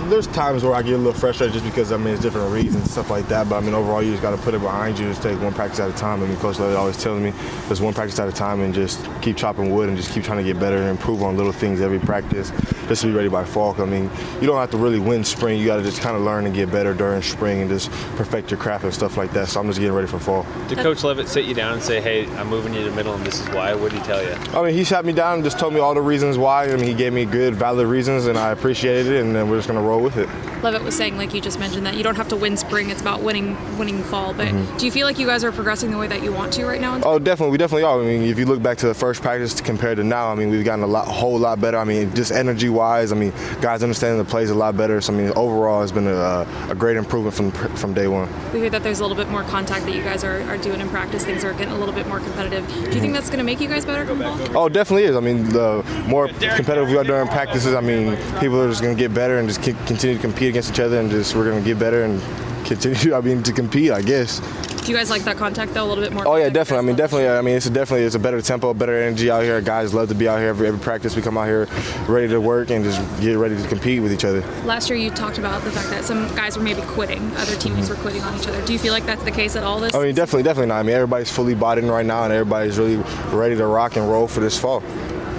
there's times where I get a little frustrated just because, it's different reasons and stuff like that. But, overall, you just got to put it behind you. Just take one practice at a time. Coach Levitt always tells me just one practice at a time and just keep chopping wood and just keep trying to get better and improve on little things every practice just to be ready by fall. You don't have to really win spring. You got to just kind of learn and get better during spring and just perfect your craft and stuff like that. So I'm just getting ready for fall. Did Coach Levitt sit you down and say, hey, I'm moving you to middle and this is why? What did he tell you? He sat me down and just told me all the reasons why. He gave me good, valid reasons, and I appreciated it, and then we're just going to roll with it. Levitt was saying, like you just mentioned, that you don't have to win spring. It's about winning fall. But do you feel like you guys are progressing the way that you want to right now? Oh, definitely. We definitely are. If you look back to the first practice compared to now, we've gotten a whole lot better. Just energy-wise, guys understanding the plays a lot better. So, overall, it's been a great improvement from day one. We hear that there's a little bit more contact that you guys are doing in practice. Things are getting a little bit more competitive. Do you think that's going to make you guys better come fall? Oh, definitely is. The more competitive we are during practices, people are just going to get better and just continue to compete against each other, and we're going to get better and continue to compete, I guess. Do you guys like that contact though a little bit more? Oh yeah, definitely. It's a better tempo, better energy out here. Guys love to be out here every practice. We come out here ready to work and just get ready to compete with each other. Last year you talked about the fact that some guys were maybe quitting, other teammates were quitting on each other. Do you feel like that's the case at all this? Definitely not. Everybody's fully bought in right now, and everybody's really ready to rock and roll for this fall.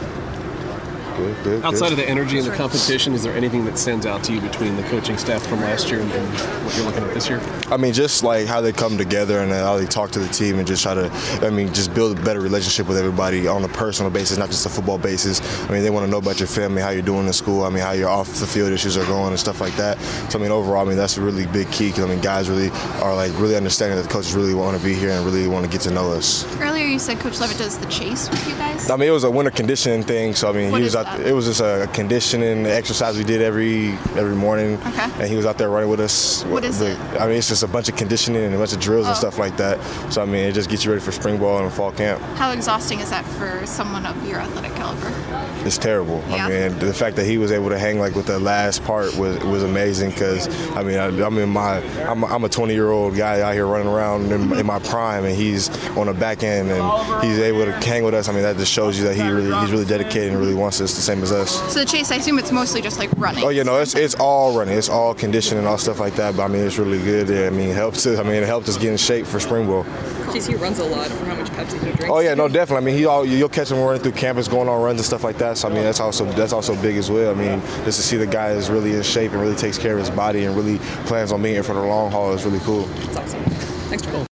Good. Outside of the energy and the competition, is there anything that stands out to you between the coaching staff from last year and what you're looking at this year? Just like how they come together and how they talk to the team and just try to, just build a better relationship with everybody on a personal basis, not just a football basis. They want to know about your family, how you're doing in school, how your off the field issues are going and stuff like that. So overall, that's a really big key because guys really are really understanding that the coaches really want to be here and really want to get to know us. Earlier you said Coach Levitt does the chase with you guys? It was a winter conditioning thing, so he was out. It was just a conditioning exercise we did every morning, and he was out there running with us. What is it? It's just a bunch of conditioning and a bunch of drills and stuff like that. So it just gets you ready for spring ball and fall camp. How exhausting is that for someone of your athletic caliber? It's terrible. Yeah. The fact that he was able to hang with the last part was amazing because I'm a 20-year-old guy out here running around in my prime, and he's on the back end and he's able to hang with us. That just shows you that he's really dedicated and really wants us the same as us. So the chase, I assume it's mostly just running. Oh yeah, no, it's all running, it's all conditioning, all stuff like that. But it's really good. Yeah, it helps us. It helped us get in shape for spring ball. GC runs a lot for how much Pepsi he drinks. Oh yeah, no, definitely. You'll catch him running through campus, going on runs and stuff like that. So that's also big as well. Just to see the guy is really in shape and really takes care of his body and really plans on being here for the long haul is really cool. That's awesome. Thanks, Joel.